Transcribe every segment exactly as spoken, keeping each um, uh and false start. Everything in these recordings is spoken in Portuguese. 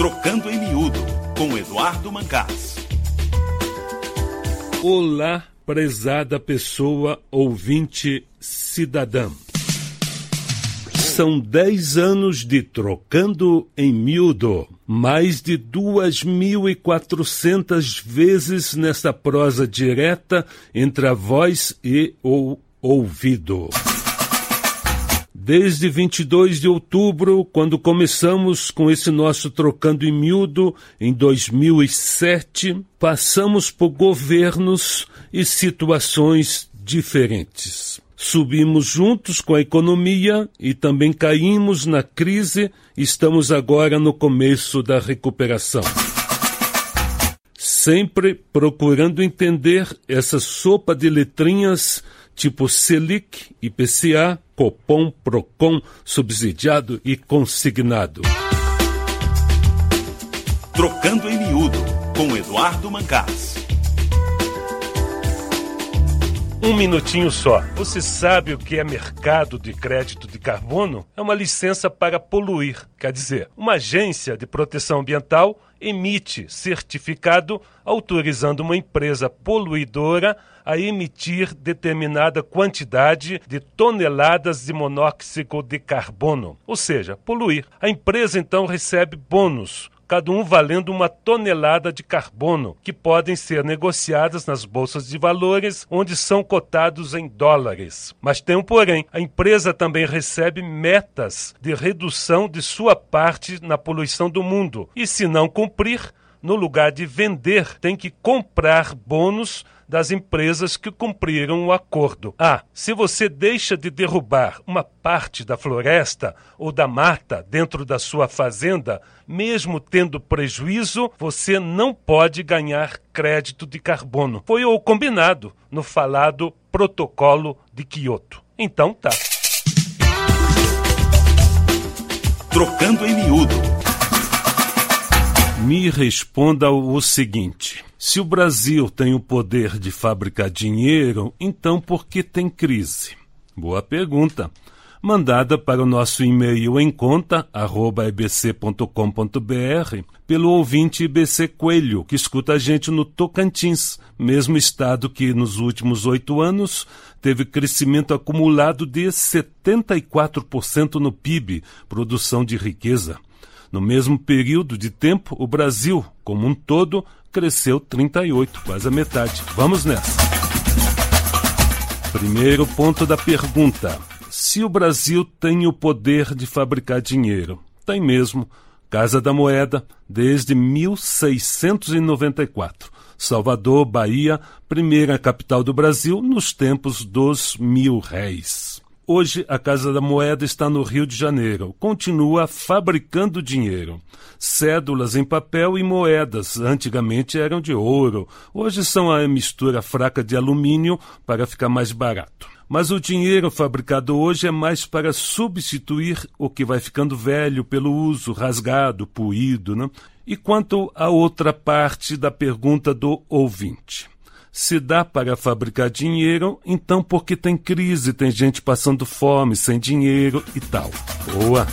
Trocando em Miúdo, com Eduardo Mancás. Olá, prezada pessoa ouvinte cidadã. São dez anos de Trocando em Miúdo. Mais de duas mil e quatrocentas vezes nessa prosa direta entre a voz e o ouvido. Desde vinte e dois de outubro, quando começamos com esse nosso Trocando em Miúdo, em dois mil e sete, passamos por governos e situações diferentes. Subimos juntos com a economia e também caímos na crise. Estamos agora no começo da recuperação. Sempre procurando entender essa sopa de letrinhas tipo Selic, I P C A, Copom, Procon, subsidiado e consignado. Trocando em Miúdo, com Eduardo Mancás. Um minutinho só. Você sabe o que é mercado de crédito de carbono? É uma licença para poluir. Quer dizer, uma agência de proteção ambiental emite certificado autorizando uma empresa poluidora a emitir determinada quantidade de toneladas de monóxido de carbono, ou seja, poluir. A empresa então recebe bônus, cada um valendo uma tonelada de carbono, que podem ser negociadas nas bolsas de valores, onde são cotados em dólares. Mas tem um porém, a empresa também recebe metas de redução de sua parte na poluição do mundo, e se não cumprir, no lugar de vender, tem que comprar bônus das empresas que cumpriram o acordo. Ah, se você deixa de derrubar uma parte da floresta ou da mata dentro da sua fazenda, mesmo tendo prejuízo, você não pode ganhar crédito de carbono. Foi o combinado no falado Protocolo de Quioto. Então tá. Trocando em Miúdo. Me responda o seguinte: se o Brasil tem o poder de fabricar dinheiro, então por que tem crise? Boa pergunta. Mandada para o nosso e-mail em conta, arroba e b c ponto com ponto b r, pelo ouvinte I B C Coelho, que escuta a gente no Tocantins, mesmo estado que nos últimos oito anos teve crescimento acumulado de setenta e quatro por cento no P I B, produção de riqueza. No mesmo período de tempo, o Brasil, como um todo, cresceu trinta e oito, quase a metade. Vamos nessa. Primeiro ponto da pergunta. Se o Brasil tem o poder de fabricar dinheiro? Tem mesmo. Casa da Moeda, desde mil seiscentos e noventa e quatro. Salvador, Bahia, primeira capital do Brasil nos tempos dos mil réis. Hoje, a Casa da Moeda está no Rio de Janeiro. Continua fabricando dinheiro. Cédulas em papel e moedas. Antigamente eram de ouro. Hoje são a mistura fraca de alumínio para ficar mais barato. Mas o dinheiro fabricado hoje é mais para substituir o que vai ficando velho pelo uso, rasgado, puído, né? E quanto à outra parte da pergunta do ouvinte? Se dá para fabricar dinheiro, então porque tem crise, tem gente passando fome, sem dinheiro e tal. Boa!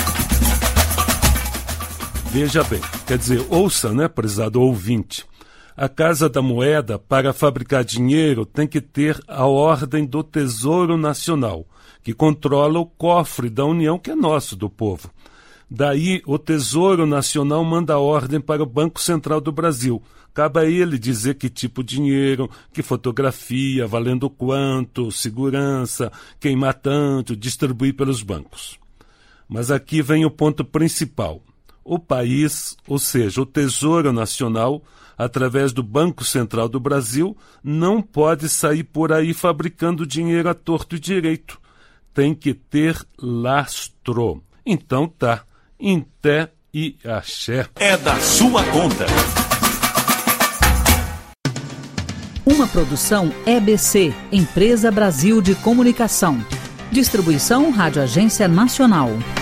Veja bem, quer dizer, ouça, né, prezado ouvinte? A Casa da Moeda, para fabricar dinheiro, tem que ter a ordem do Tesouro Nacional, que controla o cofre da União, que é nosso, do povo. Daí, o Tesouro Nacional manda a ordem para o Banco Central do Brasil. Cabe a ele dizer que tipo de dinheiro, que fotografia, valendo quanto, segurança, queimar tanto, distribuir pelos bancos. Mas aqui vem o ponto principal. O país, ou seja, o Tesouro Nacional, através do Banco Central do Brasil, não pode sair por aí fabricando dinheiro à torto e direito. Tem que ter lastro. Então tá, em té e axé. É da sua conta. Uma produção E B C, Empresa Brasil de Comunicação. Distribuição Rádio Agência Nacional.